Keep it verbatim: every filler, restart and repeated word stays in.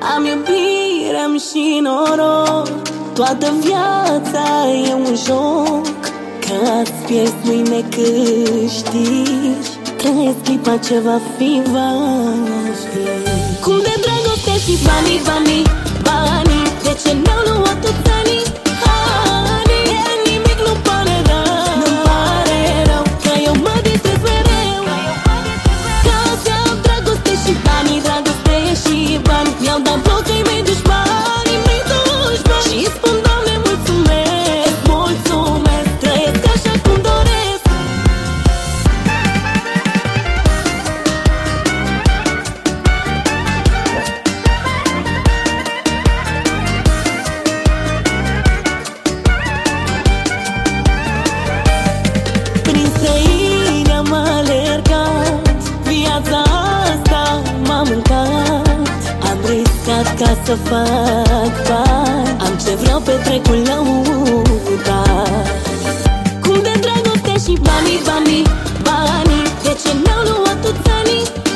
Am iubire, am și noroc. Toată viața e un joc. Că azi pierzi, mâine câștigi. Trăiesc clipa ce va fi, va fi. Cum de dragoste și banii, banii, banii. De ce ne-au luat toți anii, anii? De nimic nu pare rău, nu-mi pare rău, că eu mă distrez mereu. Că azi am dragoste și banii, dragoste și bani. Mi-au dat bloc ai mei dușmani, mei dușmani. Și spun Doamne mulțumesc, mulțumesc. Trăiesc așa cum doresc. Prin străini am alergat, viața asta m-a mâncat. Am riscat ca să fac bani, am ce vreau, petrecul lăudat. Cum de dragoste și banii, banii, banii. De ce ne-au luat toți anii,